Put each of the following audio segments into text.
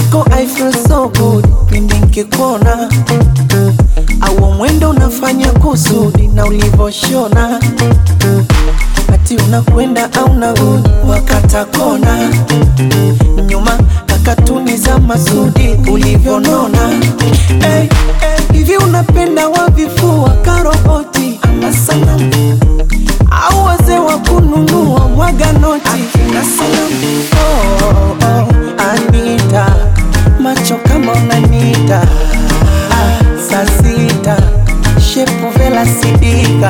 Mwenzako I feel so good pindi nikikuona, au mwendo unafanya kusudi na ulivoshona, ati unakwenda au narudi wakata kona, nyuma kakatuni za Masudi ulivyonona. Hivi unapenda wavifua karoboti ama sanamu, au wazee wa kununua mwaga noti akina sanamu? Anita, macho kama unanita, saa sita, shepu vela sidika.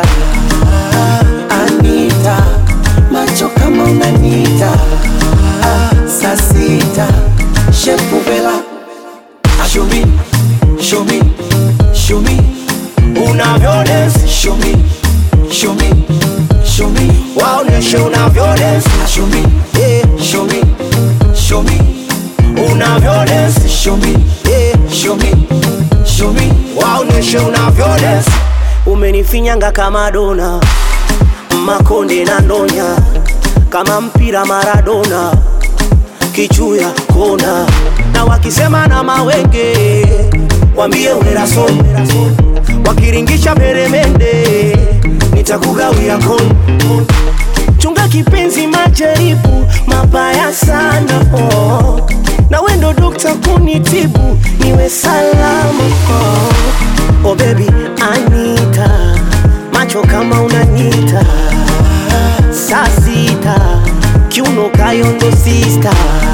Anita, macho kama unanita, saa sita, shepu vela. Show me, show me, show me, unavyo dance. Show me, show me, show me, waoneshe unavyo dance. Show me, yeah, show me, show me, unavyo dance. Show me, yeah, show me, show me, waoneshe unavyo dance. Umenifinyanga kama dona, makonde na ndonya, kama mpira Maradona, kichuya kona. Na wakisema na mawenge, wambie uneraso, wakiringisha peremende, nitakugawia koni. Chunga kipenzi majaribu, mabaya sana na wendo dokta kunitibu, niwe salama oh baby Anita, macho kama unanita, saa sita, kiuno kayondo sister.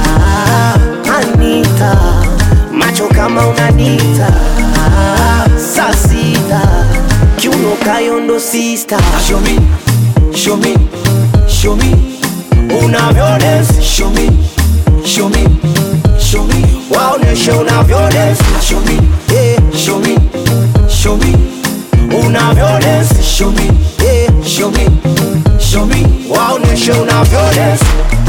Anita, macho kama unanita, saa sita, kiuno kayondo sister. Show me, show me, show me, unavyo dance. Show me, show me, show me, waoneshe unavyo dance. show me, Yeah, show me, show me, unavyo dance. Show me, yeah, show me, show me, waoneshe unavyo dance.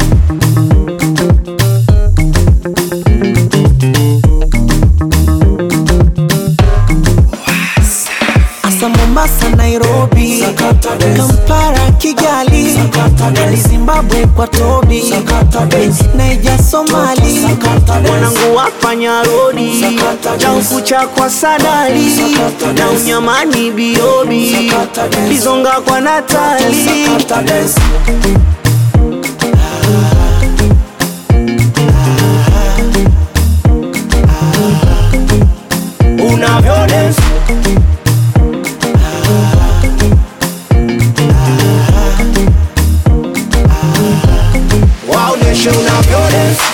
Asa Mombasa, Nairobi, Kampala, Kigali, Zimbabwe kwa Tobi, Naija, Somali, Wanangu wafanya rodi, Chankucha kwa Sadali, na Unyamani Biobi, Bizonga kwa Natali. unavyo dance. Waoneshe unavyo dance.